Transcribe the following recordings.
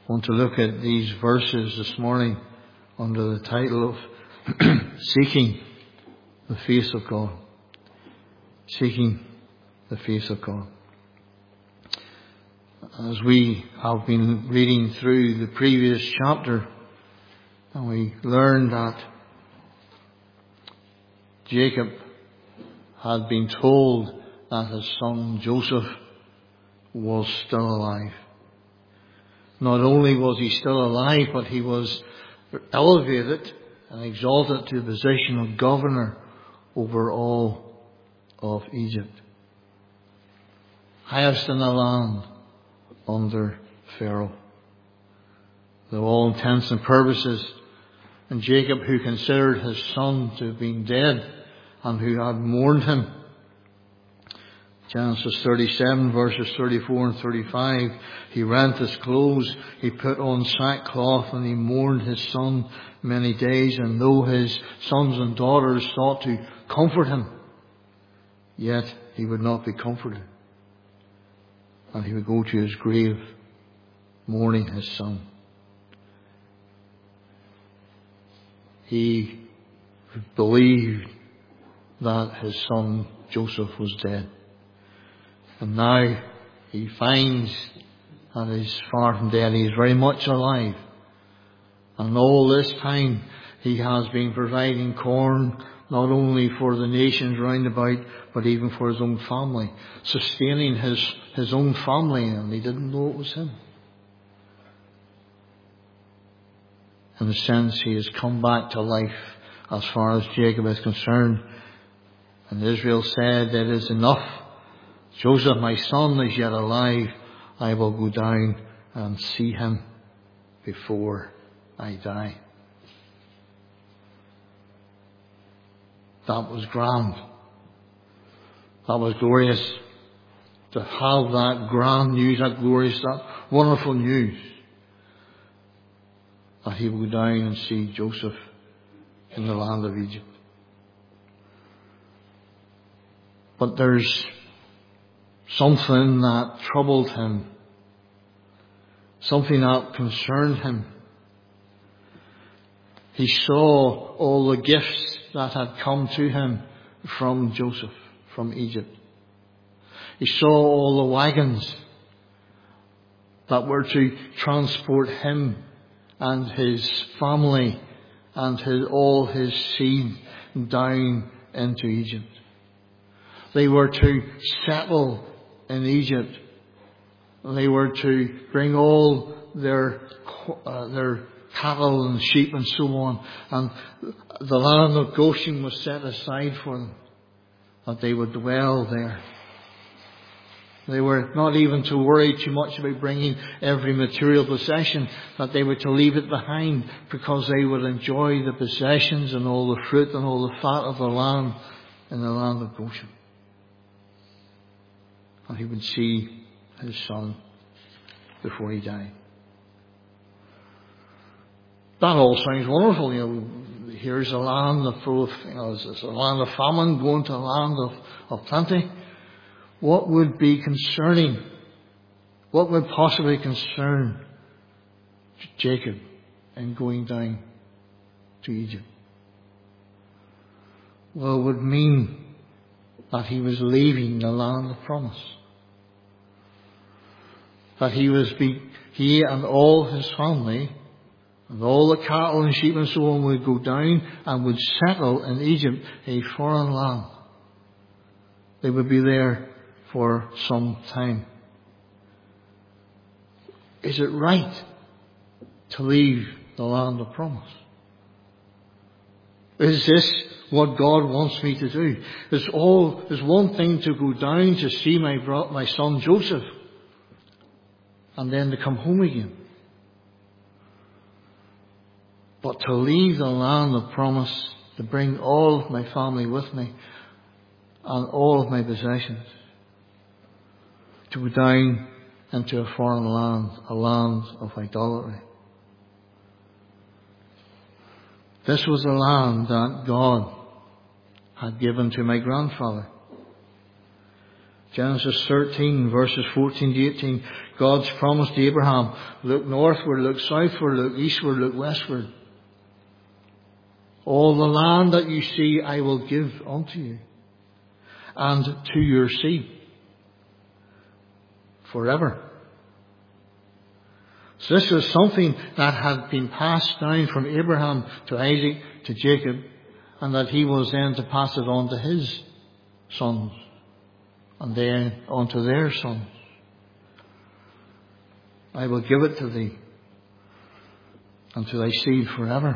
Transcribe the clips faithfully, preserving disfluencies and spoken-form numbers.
I want to look at these verses this morning under the title of Seeking the Face of God. Seeking the Face of God. As we have been reading through the previous chapter, and we learned that Jacob had been told that his son Joseph was still alive. Not only was he still alive, but he was elevated and exalted to the position of governor over all of Egypt. Highest in the land under Pharaoh. Though all intents and purposes, and Jacob, who considered his son to have been dead and who had mourned him, Genesis thirty-seven verses thirty-four and thirty-five, he rent his clothes, he put on sackcloth, and he mourned his son many days. And though his sons and daughters sought to comfort him, yet he would not be comforted. And he would go to his grave mourning his son. He believed that his son Joseph was dead. And now he finds that he's far from dead. He is very much alive. And all this time he has been providing corn not only for the nations round about, but even for his own family. Sustaining his, his own family, and he didn't know it was him. In a sense, he has come back to life as far as Jacob is concerned. And Israel said, "It is enough. Joseph, my son, is yet alive. I will go down and see him before I die." That was grand. That was glorious. To have that grand news, that glorious, that wonderful news, that he will go down and see Joseph in the land of Egypt. But there's something that troubled him. Something that concerned him. He saw all the gifts that had come to him from Joseph, from Egypt. He saw all the wagons that were to transport him and his family and his, all his seed down into Egypt. They were to settle in Egypt. They were to bring all their uh, their cattle and sheep and so on. And the land of Goshen was set aside for them, that they would dwell there. They were not even to worry too much about bringing every material possession, that they were to leave it behind, because they would enjoy the possessions and all the fruit and all the fat of the land in the land of Goshen. And he would see his son before he died. That all sounds wonderful. You know, here's a land of full of, you know, it's a land of famine going to a land of, of plenty. What would be concerning? What would possibly concern Jacob in going down to Egypt? Well, it would mean that he was leaving the land of promise. That he was be, he and all his family and all the cattle and sheep and so on would go down and would settle in Egypt, a foreign land. They would be there for some time. Is it right to leave the land of promise? Is this what God wants me to do? It's all, there's one thing to go down to see my bro- my son Joseph, and then to come home again. But to leave the land of promise, to bring all of my family with me, and all of my possessions, to go down into a foreign land, a land of idolatry. This was a land that God had given to my grandfather. Genesis thirteen verses fourteen to eighteen, God's promise to Abraham, Look northward, look southward, look eastward, look westward. All the land that you see I will give unto you, and to your seed forever. So this was something that had been passed down from Abraham to Isaac to Jacob, and that he was then to pass it on to his sons, and then on to their sons. I will give it to thee, and to thy seed forever.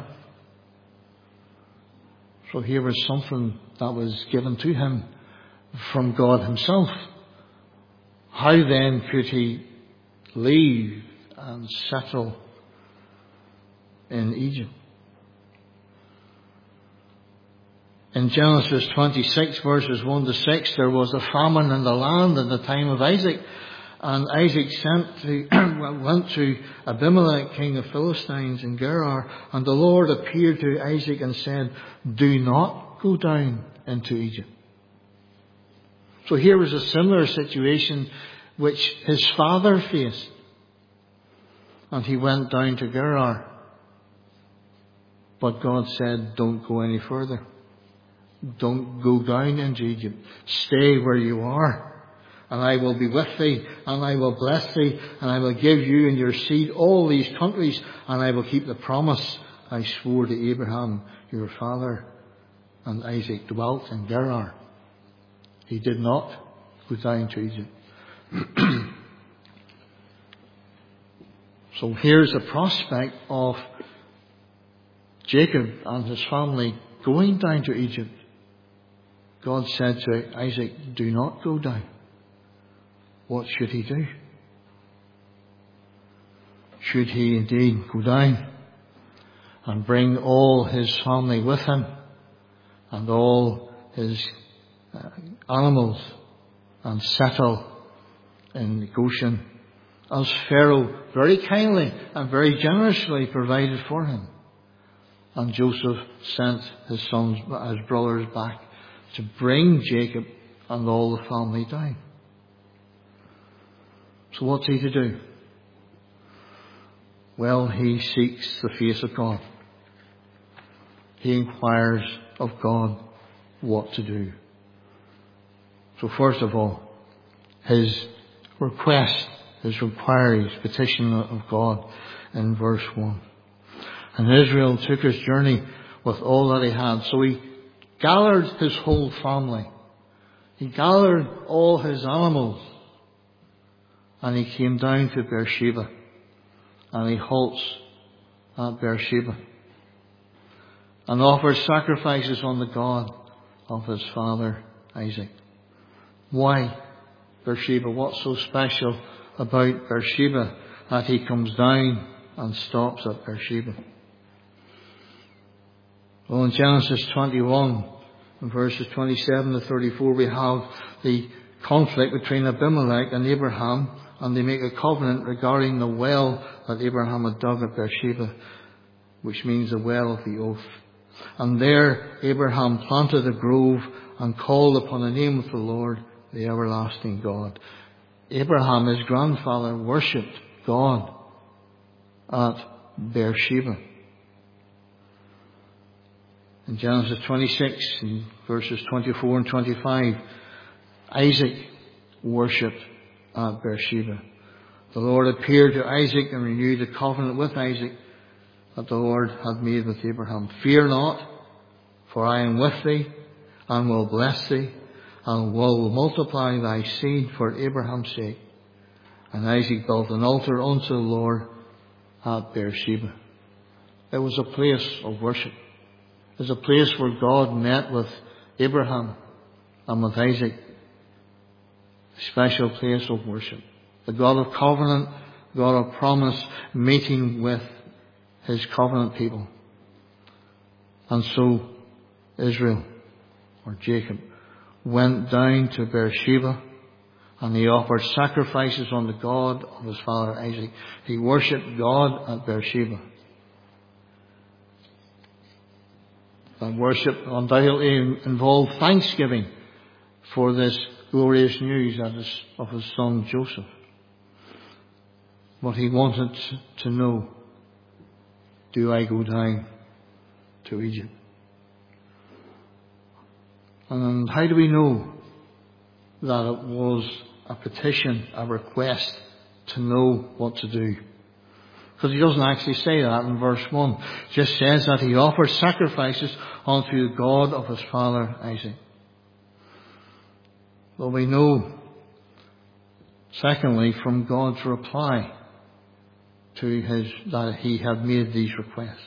So here was something that was given to him from God himself. How then could he leave and settle in Egypt? In Genesis twenty-six verses one to six, there was a famine in the land in the time of Isaac. And Isaac sent to, went to Abimelech, king of Philistines in Gerar. And the Lord appeared to Isaac and said, do not go down into Egypt. So here was a similar situation which his father faced. And he went down to Gerar. But God said, don't go any further. Don't go down into Egypt. Stay where you are. And I will be with thee, and I will bless thee, and I will give you and your seed all these countries, and I will keep the promise I swore to Abraham, your father. And Isaac dwelt in Gerar. He did not go down to Egypt. So here's a prospect of Jacob and his family going down to Egypt. God said to Isaac, do not go down. What should he do? Should he indeed go down and bring all his family with him and all his uh, animals and settle in Goshen, as Pharaoh very kindly and very generously provided for him? And Joseph sent his sons, his brothers back to bring Jacob and all the family down. So what's he to do? Well, he seeks the face of God. He inquires of God what to do. So first of all, his request, his inquiry, his petition of God in verse one. And Israel took his journey with all that he had. So he gathered his whole family. He gathered all his animals. And he came down to Beersheba. And he halts at Beersheba. And offers sacrifices on the God of his father Isaac. Why Beersheba? What's so special about Beersheba that he comes down and stops at Beersheba? Well, in Genesis twenty-one, in verses twenty-seven to thirty-four, we have the conflict between Abimelech and Abraham, and they make a covenant regarding the well that Abraham had dug at Beersheba, which means the well of the oath. And there Abraham planted a grove and called upon the name of the Lord, the everlasting God. Abraham, his grandfather, worshipped God at Beersheba. In Genesis twenty-six, in verses twenty-four and twenty-five, Isaac worshipped at Beersheba. The Lord appeared to Isaac and renewed the covenant with Isaac that the Lord had made with Abraham. Fear not, for I am with thee, and will bless thee, and will multiply thy seed for Abraham's sake. And Isaac built an altar unto the Lord at Beersheba. It was a place of worship. It was a place where God met with Abraham and with Isaac. A special place of worship. The God of covenant, God of promise, meeting with his covenant people. And so Israel, or Jacob, went down to Beersheba, and he offered sacrifices on the God of his father Isaac. He worshipped God at Beersheba. That worship undoubtedly involved thanksgiving for this glorious news that is of his son Joseph. But he wanted to know, do I go down to Egypt? And how do we know that it was a petition, a request to know what to do? Because he doesn't actually say that in verse one. It just says that he offered sacrifices unto the God of his father Isaac. Well, we know, secondly, from God's reply to his, that he had made these requests.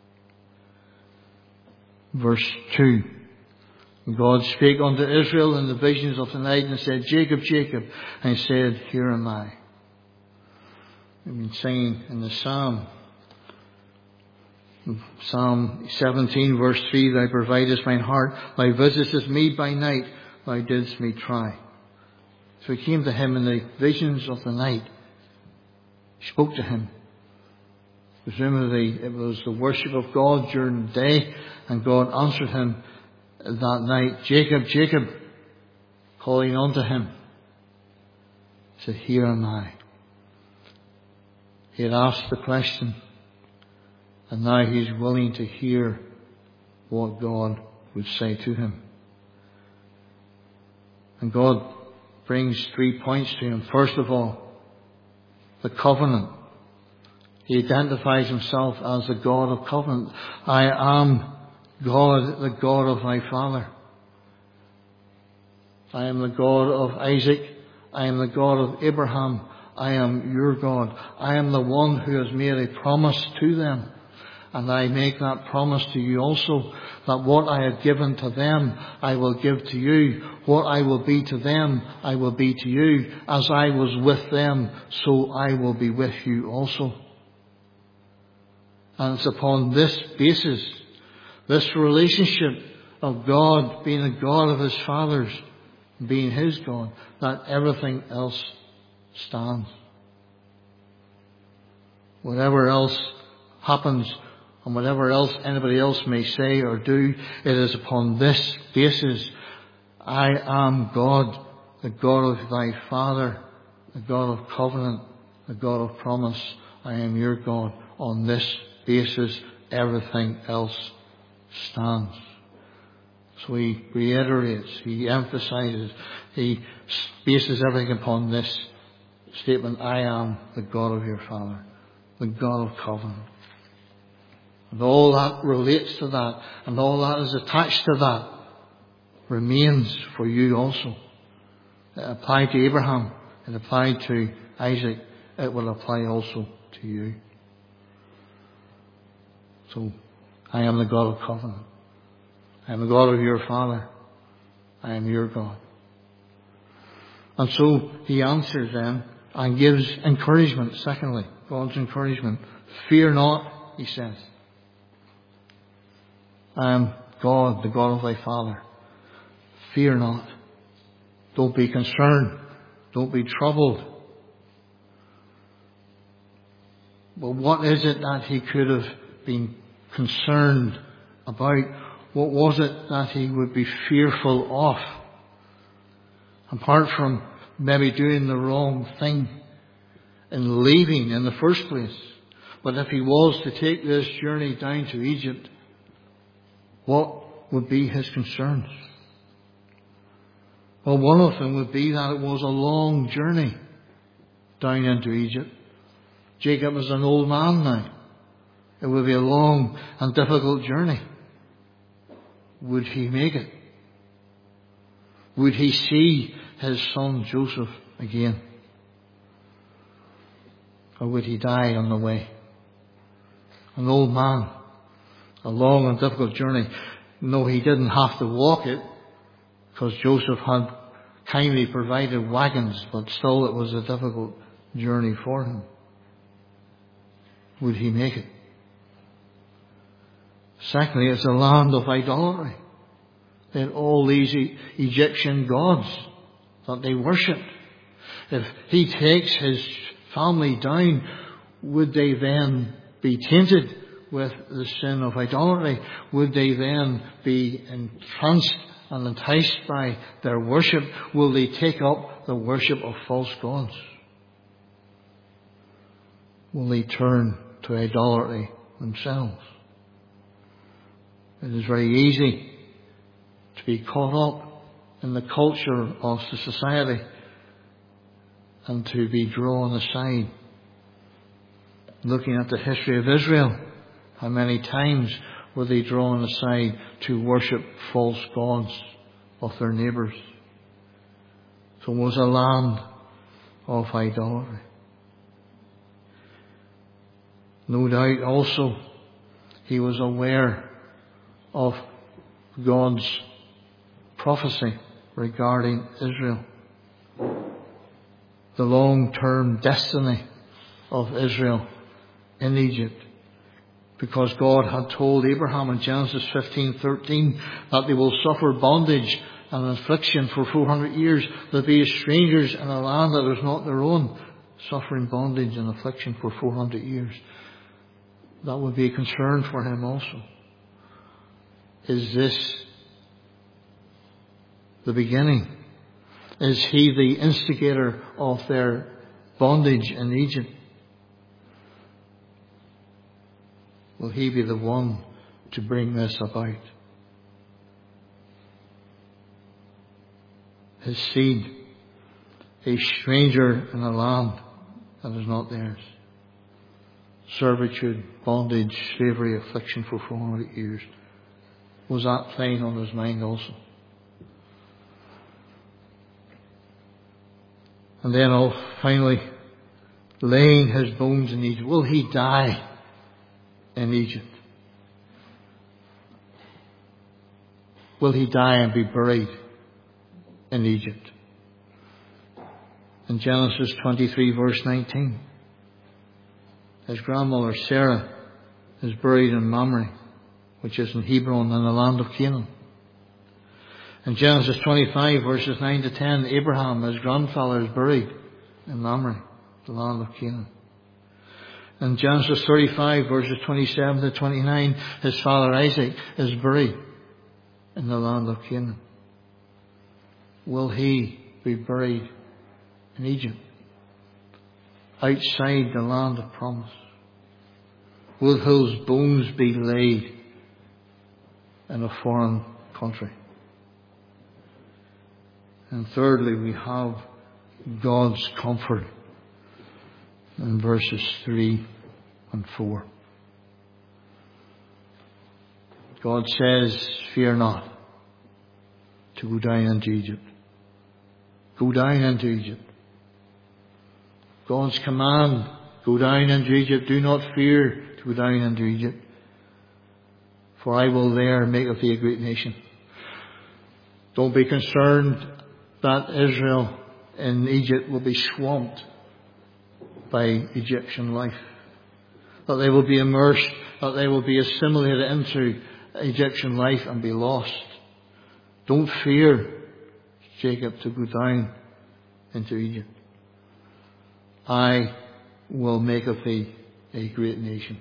Verse two. God spake unto Israel in the visions of the night and said, Jacob, Jacob. And he said, Here am I. We've been singing in the Psalm. Psalm seventeen verse three, Thou providest mine heart, Thou visitest me by night, Thou didst me try. So he came to him in the visions of the night. He spoke to him. Presumably it was the worship of God during the day, and God answered him that night, Jacob, Jacob, calling unto him. He said, Here am I. He had asked the question, and now he's willing to hear what God would say to him. And God brings three points to him. First of all, the covenant. He identifies himself as the God of covenant. I am God, the God of thy father. I am the God of Isaac. I am the God of Abraham. I am your God. I am the one who has made a promise to them. And I make that promise to you also, that what I have given to them, I will give to you. What I will be to them, I will be to you. As I was with them, so I will be with you also. And it's upon this basis, this relationship of God being the God of his fathers, being his God, that everything else stands. Whatever else happens and whatever else anybody else may say or do, it is upon this basis. I am God, the God of thy father, the God of covenant, the God of promise. I am your God. On this basis, everything else stands. So he reiterates, he emphasizes, he bases everything upon this statement, I am the God of your father, the God of covenant. And all that relates to that, and all that is attached to that, remains for you also. It applied to Abraham, it applied to Isaac, it will apply also to you. So, I am the God of covenant. I am the God of your father. I am your God. And so he answers them and gives encouragement. Secondly, God's encouragement. Fear not, he says. I am God, the God of thy father. Fear not. Don't be concerned. Don't be troubled. But what is it that he could have been concerned about? What was it that he would be fearful of? Apart from maybe doing the wrong thing in leaving in the first place. But if he was to take this journey down to Egypt, what would be his concerns? Well, one of them would be that it was a long journey down into Egypt. Jacob was an old man now. It would be a long and difficult journey. Would he make it? Would he see his son Joseph again? Or would he die on the way? An old man. A long and difficult journey. No, he didn't have to walk it, because Joseph had kindly provided wagons, but still it was a difficult journey for him. Would he make it? Secondly, it's a land of idolatry. They had all these e- Egyptian gods that they worshipped. If he takes his family down, would they then be tainted with the sin of idolatry? Would they then be entranced and enticed by their worship? Will they take up the worship of false gods? will they turn to idolatry themselves? It is very easy to be caught up in the culture of the society and to be drawn aside. Looking at the history of Israel, how many times were they drawn aside to worship false gods of their neighbours? So it was a land of idolatry. No doubt also he was aware of God's prophecy regarding Israel. The long-term destiny of Israel in Egypt. Because God had told Abraham in Genesis fifteen thirteen that they will suffer bondage and affliction for four hundred years. They'll be as strangers in a land that is not their own, suffering bondage and affliction for four hundred years. That would be a concern for him also. Is this the beginning? Is he the instigator of their bondage in Egypt? Will he be the one to bring this about? His seed, a stranger in a land that is not theirs. Servitude, bondage, slavery, affliction for four hundred years. Was that playing on his mind also? And then oh, finally, laying his bones in Egypt. Will he die in Egypt? Will he die and be buried in Egypt? In Genesis twenty-three verse nineteen, his grandmother Sarah is buried in Mamre, which is in Hebron in the land of Canaan. In Genesis twenty-five verses nine to ten, Abraham, his grandfather, is buried in Mamre, the land of Canaan. In Genesis thirty-five verses twenty-seven to twenty-nine, his father Isaac is buried in the land of Canaan. Will he be buried in Egypt, outside the land of promise? Will his bones be laid in a foreign country? And thirdly, we have God's comfort in verses three and four. God says, fear not to go down into Egypt. Go down into Egypt. God's command, go down into Egypt. Do not fear to go down into Egypt. For I will there make of thee a great nation. Don't be concerned that Israel in Egypt will be swamped by Egyptian life. That they will be immersed, that they will be assimilated into Egyptian life and be lost. Don't fear, Jacob, to go down into Egypt. I will make of thee a great nation.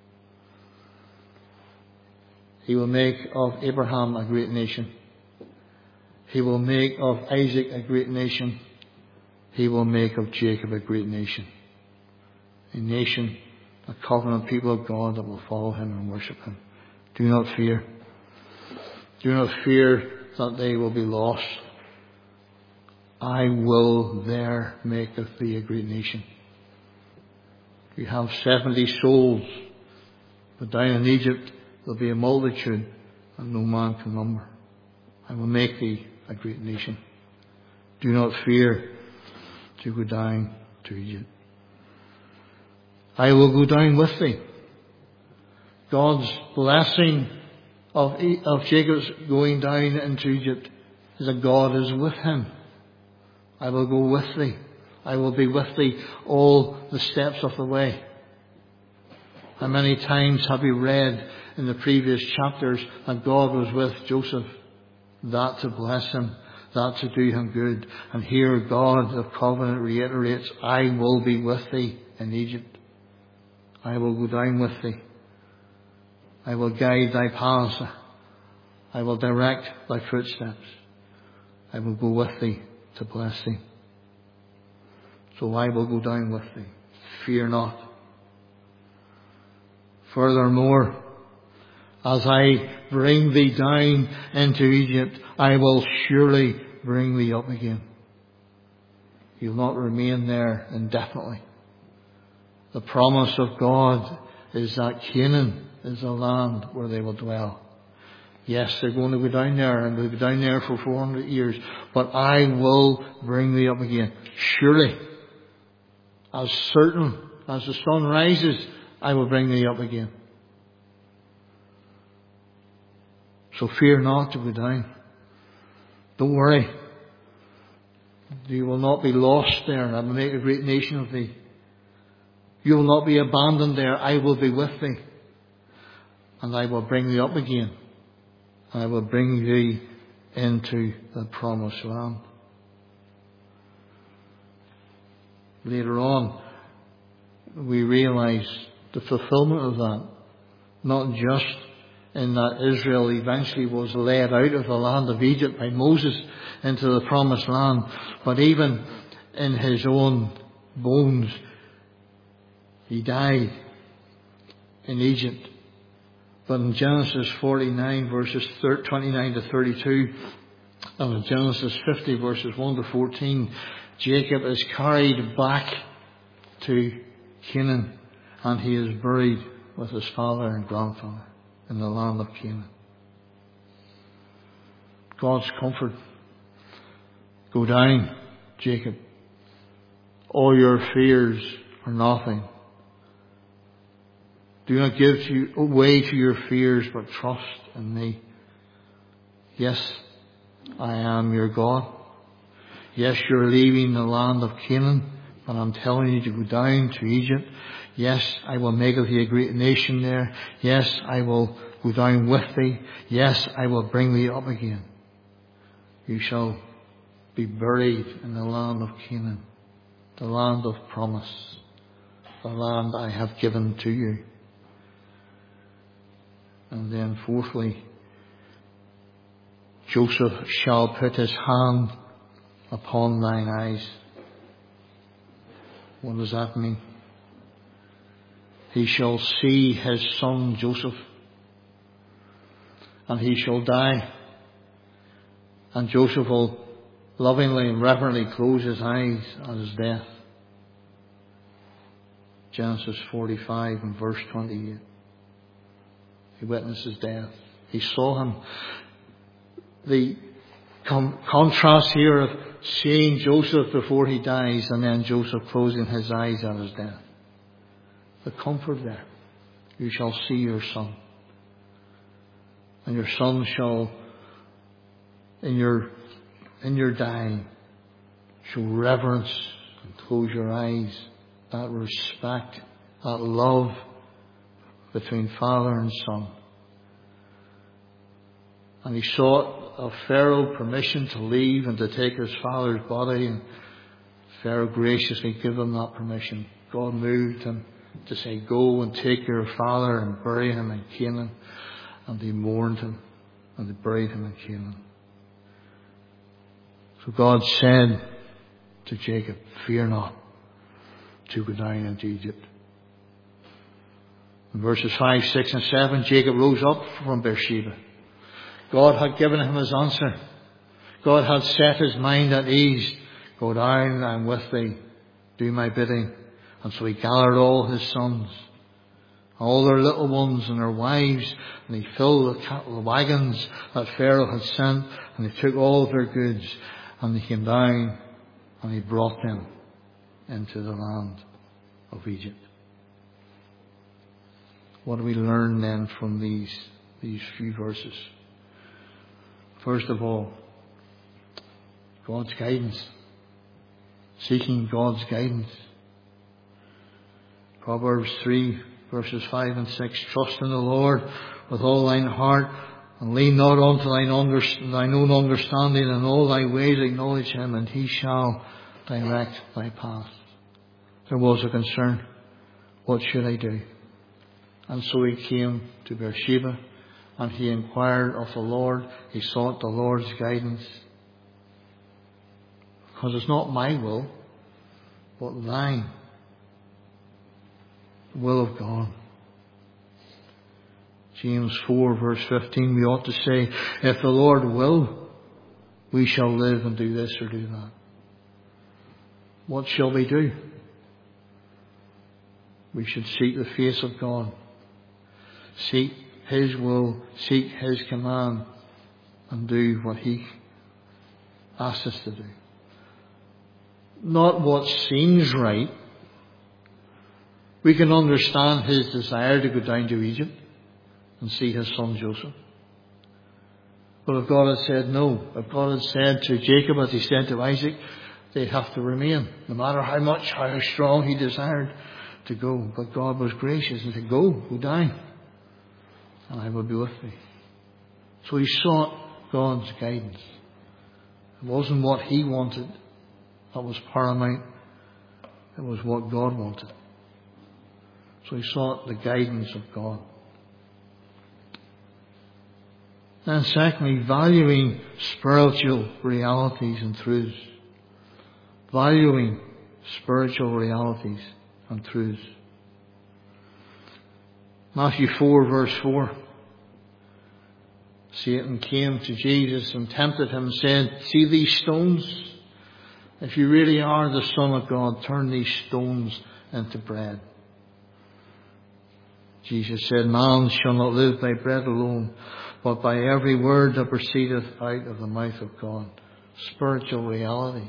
He will make of Abraham a great nation. He will make of Isaac a great nation. He will make of Jacob a great nation. A nation, a covenant people of God that will follow him and worship him. Do not fear. Do not fear that they will be lost. I will there make of thee a great nation. You have seventy souls, but down in Egypt there'll be a multitude and no man can number. I will make thee a great nation. Do not fear to go down to Egypt. I will go down with thee. God's blessing of, of Jacob's going down into Egypt is that God is with him. I will go with thee. I will be with thee all the steps of the way. How many times have we read in the previous chapters that God was with Joseph? That to bless him, that to do him good. And here God of covenant reiterates, I will be with thee in Egypt. I will go down with thee. I will guide thy paths. I will direct thy footsteps. I will go with thee to to bless thee. So I will go down with thee. Fear not. Furthermore, as I bring thee down into Egypt, I will surely bring thee up again. You'll not remain there indefinitely. The promise of God is that Canaan is the land where they will dwell. Yes, they're going to go down there, and they'll be down there for four hundred years. But I will bring thee up again. Surely, as certain as the sun rises, I will bring thee up again. So fear not to go down. Don't worry. You will not be lost there, and I will make a great nation of thee. You will not be abandoned there. I will be with thee. And I will bring thee up again. I will bring thee into the promised land. Later on, we realize the fulfillment of that. Not just in that Israel eventually was led out of the land of Egypt by Moses into the promised land, but even in his own bones. He died in Egypt. But in Genesis forty-nine verses twenty-nine to thirty-two, and in Genesis fifty verses one to fourteen, Jacob is carried back to Canaan, and he is buried with his father and grandfather in the land of Canaan. God's comfort. Go down, Jacob. All your fears are nothing. Do not give to, way to your fears, but trust in me. Yes, I am your God. Yes, you're leaving the land of Canaan, but I'm telling you to go down to Egypt. Yes, I will make of thee a great nation there. Yes, I will go down with thee. Yes, I will bring thee up again. You shall be buried in the land of Canaan, the land of promise, the land I have given to you. And then fourthly, Joseph shall put his hand upon thine eyes. What does that mean? He shall see his son Joseph, and he shall die. And Joseph will lovingly and reverently close his eyes at his death. Genesis forty-five and verse twenty-eight. He witnessed his death. He saw him. The com- contrast here of seeing Joseph before he dies and then Joseph closing his eyes at his death. The comfort there. You shall see your son. And your son shall, in your, in your dying, show reverence and close your eyes. That respect, that love between father and son. And he sought of Pharaoh permission to leave and to take his father's body, and Pharaoh graciously gave him that permission. God moved him to say, go and take your father and bury him in Canaan. And they mourned him and they buried him in Canaan. So God said to Jacob, fear not to go down into Egypt. In verses five, six and seven, Jacob rose up from Beersheba. God had given him his answer. God had set his mind at ease. Go down, I am with thee. Do my bidding. And so he gathered all his sons, all their little ones and their wives, and he filled the cattle wagons that Pharaoh had sent, and he took all of their goods, and he came down, and he brought them into the land of Egypt. What do we learn then from these, these few verses? First of all, God's guidance. Seeking God's guidance. Proverbs three, verses five and six. Trust in the Lord with all thine heart, and lean not unto thine, under, thine own understanding. In all thy ways acknowledge him, and he shall direct thy path. There was a concern. What should I do? And so he came to Beersheba, and he inquired of the Lord. He sought the Lord's guidance. Because it's not my will, but thine. The will of God. James four verse fifteen, we ought to say, if the Lord will, we shall live and do this or do that. What shall we do? We should seek the face of God. Seek His will, seek His command, and do what He asks us to do. Not what seems right. We can understand His desire to go down to Egypt and see His son Joseph. But if God had said no, if God had said to Jacob as He said to Isaac, they'd have to remain, no matter how much, how strong he desired to go. But God was gracious and said, go, go down, and I will be with thee. So he sought God's guidance. It wasn't what he wanted that was paramount. It was what God wanted. So he sought the guidance of God. And secondly, valuing spiritual realities and truths. Valuing spiritual realities and truths. Matthew four verse four. Satan came to Jesus and tempted him and said, see these stones? If you really are the Son of God, turn these stones into bread. Jesus said, man shall not live by bread alone, but by every word that proceedeth out of the mouth of God. Spiritual realities.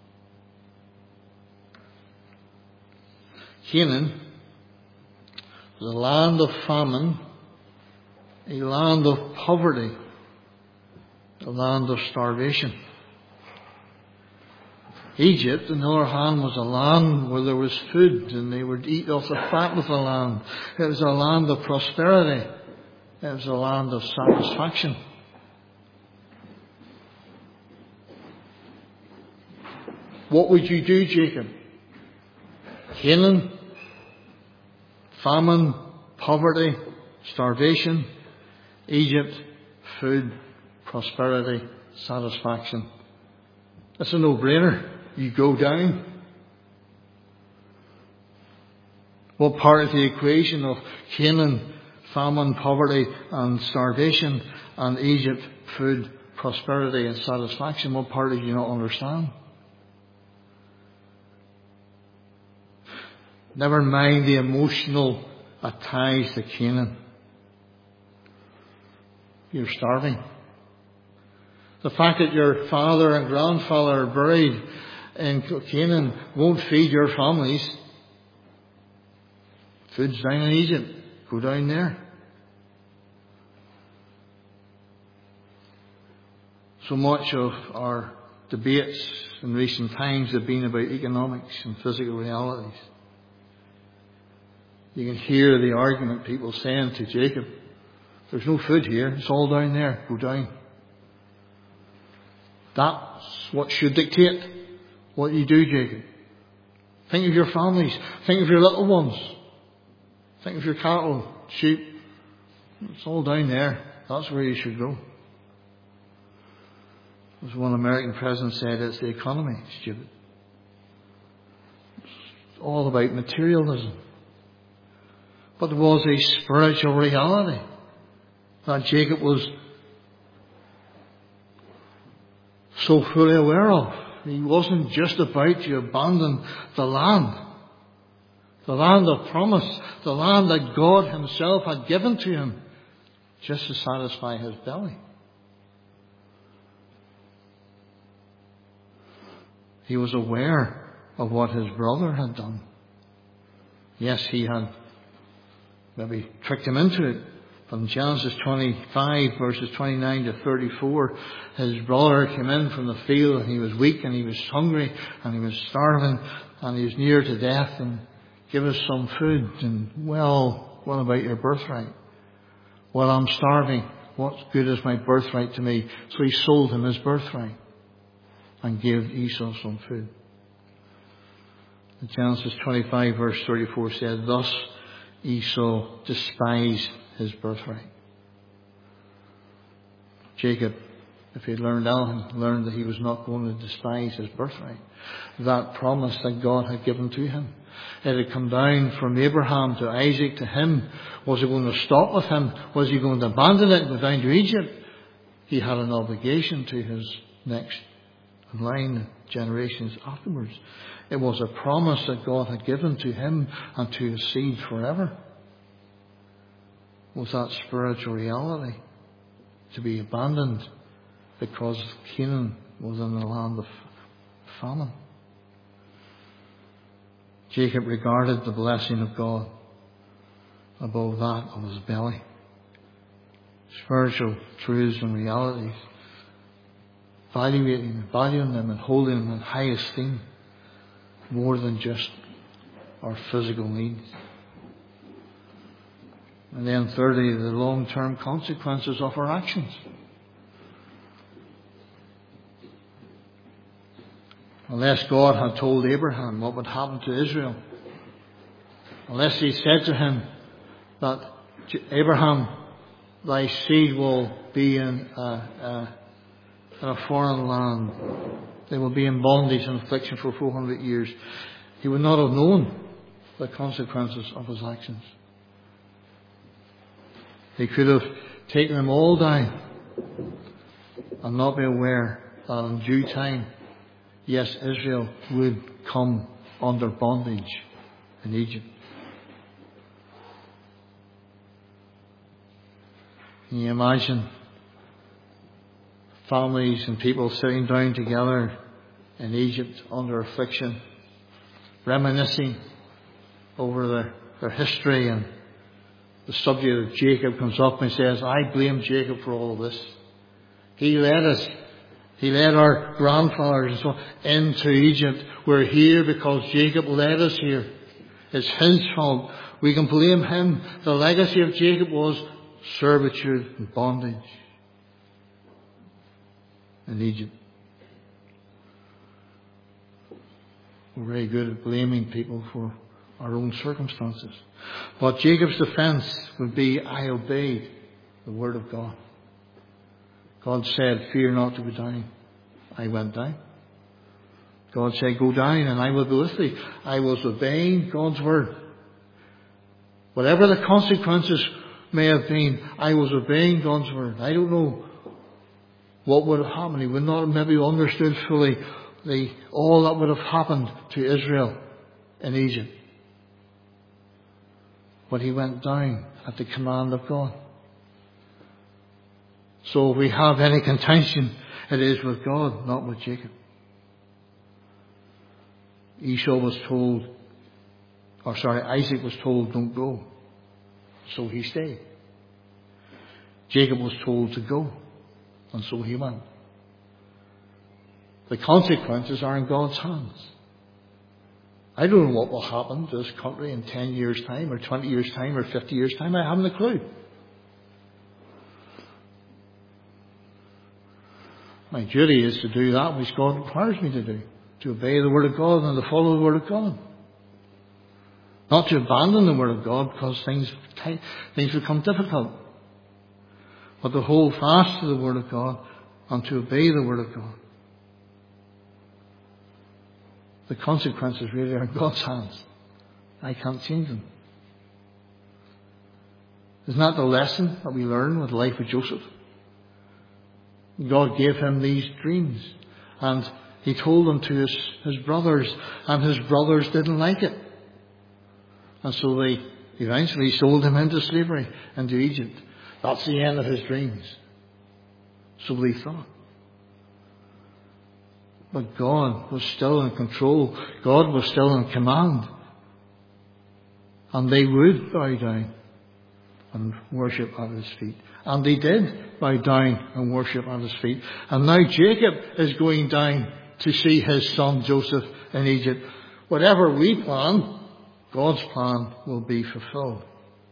Canaan was a land of famine, a land of poverty, a land of starvation. Egypt, on the other hand, was a land where there was food and they would eat off the fat of the land. It was a land of prosperity. It was a land of satisfaction. What would you do, Jacob? Canaan, famine, poverty, starvation. Egypt, food, prosperity, satisfaction. That's a no-brainer. You go down. What part of the equation of Canaan, famine, poverty and starvation, and Egypt, food, prosperity and satisfaction, what part do you not understand? Never mind the emotional ties to Canaan. You're starving. The fact that your father and grandfather are buried in Canaan won't feed your families. Food's down in Egypt. Go down there. So much of our debates in recent times have been about economics and physical realities. You can hear the argument people saying to Jacob, there's no food here, it's all down there, go down. That's what should dictate what you do, Jacob. Think of your families, think of your little ones, think of your cattle, sheep. It's all down there, that's where you should go. As one American president said, it's the economy, stupid. It's all about materialism. But there was a spiritual reality that Jacob was so fully aware of. He wasn't just about to abandon the land. The land of promise. The land that God himself had given to him just to satisfy his belly. He was aware of what his brother had done. Yes, he had maybe tricked him into it. From Genesis twenty-five, verses twenty-nine to thirty-four, his brother came in from the field and he was weak and he was hungry and he was starving and he was near to death, and give us some food. And, well, what about your birthright? Well, I'm starving. What good is my birthright to me? So he sold him his birthright and gave Esau some food. And Genesis twenty-five, verse thirty-four said, thus Esau despised his birthright. Jacob if he had learned anything, learned that he was not going to despise his birthright. That promise that God had given to him. It had come down from Abraham to Isaac to him. Was he going to stop with him? Was he going to abandon it and go down to Egypt? He had an obligation to his next line of generations afterwards. It was a promise that God had given to him and to his seed forever. Was that spiritual reality to be abandoned because Canaan was in the land of famine? Jacob regarded the blessing of God above that of his belly. Spiritual truths and realities, valuing, valuing them and holding them in high esteem more than just our physical needs. And then thirdly, the long-term consequences of our actions. Unless God had told Abraham what would happen to Israel, unless he said to him that Abraham, thy seed will be in a, a, in a foreign land, they will be in bondage and affliction for four hundred years, he would not have known the consequences of his actions. He could have taken them all down and not be aware that in due time, yes, Israel would come under bondage in Egypt. Can you imagine families and people sitting down together in Egypt under affliction, reminiscing over their, their history, and the subject of Jacob comes up and says, I blame Jacob for all of this. He led us. He led our grandfathers and so on into Egypt. We're here because Jacob led us here. It's his fault. We can blame him. The legacy of Jacob was servitude and bondage in Egypt. We're very good at blaming people for our own circumstances. But Jacob's defense would be, I obeyed the word of God. God said, fear not to go down. I went down. God said, go down and I will be with thee. I was obeying God's word. Whatever the consequences may have been, I was obeying God's word. I don't know what would have happened. He would not have maybe understood fully the, all that would have happened to Israel in Egypt. But he went down at the command of God. So if we have any contention, it is with God, not with Jacob. Esau was told, or sorry, Isaac was told, don't go. So he stayed. Jacob was told to go, and so he went. The consequences are in God's hands. I don't know what will happen to this country in ten years' time, or twenty years' time, or fifty years' time. I haven't a clue. My duty is to do that which God requires me to do. To obey the Word of God and to follow the Word of God. Not to abandon the Word of God because things, things become difficult. But to hold fast to the Word of God and to obey the Word of God. The consequences really are in God's hands. I can't change them. Isn't that the lesson that we learn with the life of Joseph? God gave him these dreams, and he told them to his, his brothers, and his brothers didn't like it. And so they eventually sold him into slavery, into Egypt. That's the end of his dreams. So they thought. But God was still in control. God was still in command. And they would bow down and worship at his feet. And they did bow down and worship at his feet. And now Jacob is going down to see his son Joseph in Egypt. Whatever we plan, God's plan will be fulfilled.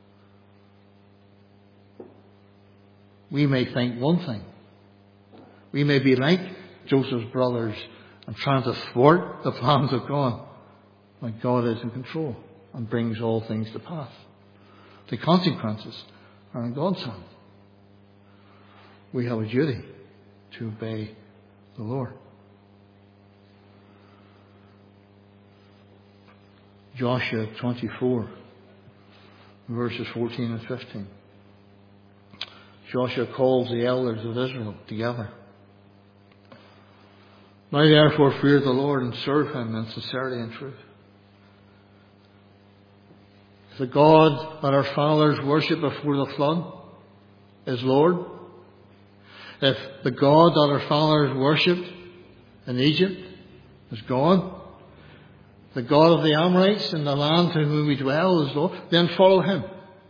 We may think one thing. We may be like Joseph's brothers and trying to thwart the plans of God. But God is in control and brings all things to pass. The consequences are in God's hand. We have a duty to obey the Lord. Joshua twenty-four, verses fourteen and fifteen. Joshua calls the elders of Israel together. Now therefore fear the Lord and serve him in sincerity and truth. The God that our fathers worshipped before the flood is Lord. If the God that our fathers worshipped in Egypt is God, the God of the Amorites in the land in whom we dwell is Lord, then follow him.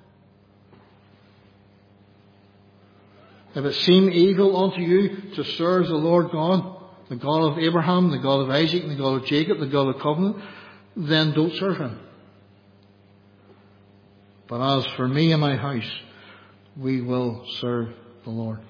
If it seem evil unto you to serve the Lord God, the God of Abraham, the God of Isaac, and the God of Jacob, the God of covenant, then don't serve him. But as for me and my house, we will serve the Lord.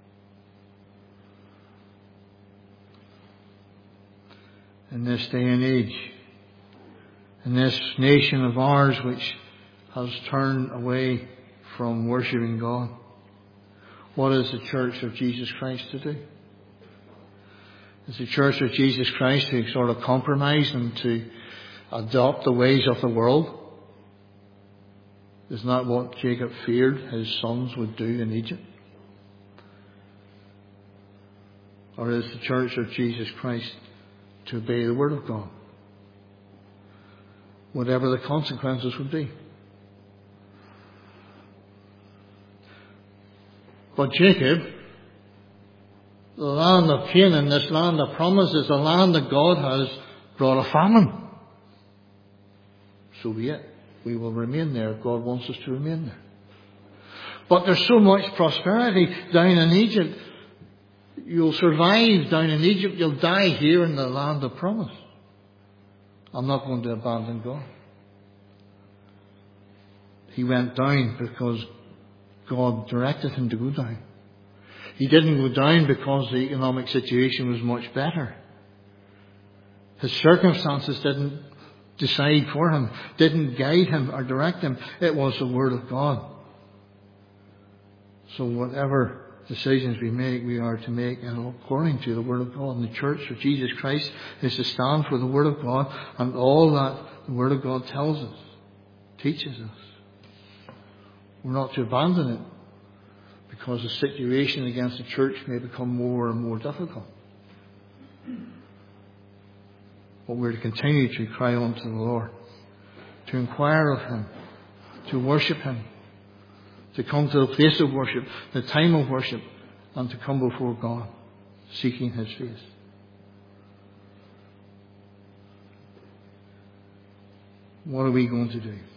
In this day and age, in this nation of ours which has turned away from worshipping God, what is the Church of Jesus Christ to do? Is the Church of Jesus Christ to sort of compromise and to adopt the ways of the world? Isn't that what Jacob feared his sons would do in Egypt? Or is the Church of Jesus Christ to obey the Word of God, whatever the consequences would be? But Jacob, the land of Canaan, this land of promise, is the land that God has brought a famine. So be it. We will remain there. God wants us to remain there. But there's so much prosperity down in Egypt. You'll survive down in Egypt. You'll die here in the land of promise. I'm not going to abandon God. He went down because God directed him to go down. He didn't go down because the economic situation was much better. His circumstances didn't decide for him, didn't guide him or direct him. It was the Word of God. So whatever decisions we make, we are to make according to the Word of God. And the Church of Jesus Christ is to stand for the Word of God and all that the Word of God tells us, teaches us. We're not to abandon it because the situation against the church may become more and more difficult. But we're to continue to cry unto the Lord, to inquire of him, to worship him, to come to the place of worship, the time of worship, and to come before God, seeking his face. What are we going to do?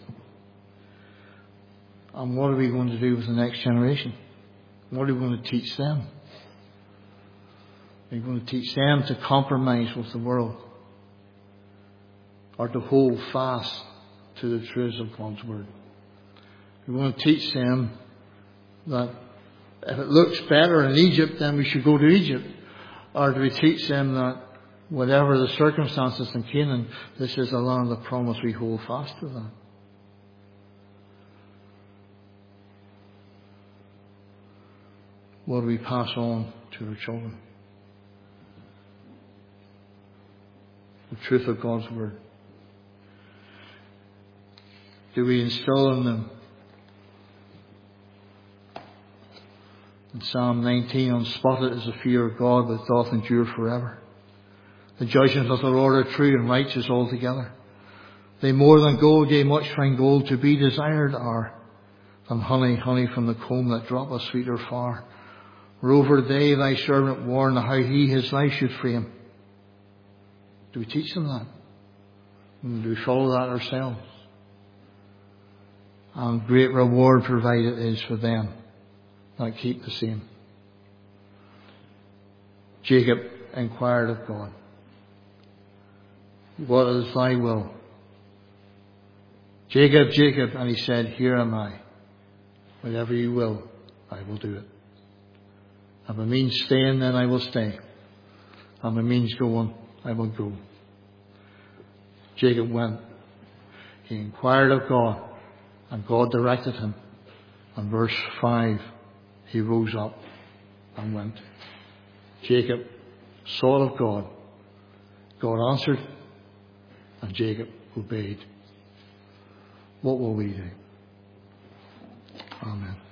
And what are we going to do with the next generation? What are we going to teach them? Are we going to teach them to compromise with the world, or to hold fast to the truths of God's Word? We want to teach them that if it looks better in Egypt, then we should go to Egypt. Or do we teach them that whatever the circumstances in Canaan, this is the land of promise, we hold fast to that? What do we pass on to our children? The truth of God's Word. Do we instill in them? In Psalm nineteen, unspotted is the fear of God that doth endure forever. The judgments of the Lord are true and righteous altogether. They more than gold, yea, much fine gold, to be desired are, than honey, honey from the comb that droppeth sweeter far. Moreover, they thy servant warn how he his life should frame. Do we teach them that? And do we follow that ourselves? And great reward provided is for them that keep the same. Jacob inquired of God, what is thy will? Jacob, Jacob, and he said, here am I. Whatever you will, I will do it. If it means staying, then I will stay. If it means going, I will go. Jacob went. He inquired of God, and God directed him. And verse five, he rose up and went. Jacob sought of God. God answered, and Jacob obeyed. What will we do? Amen.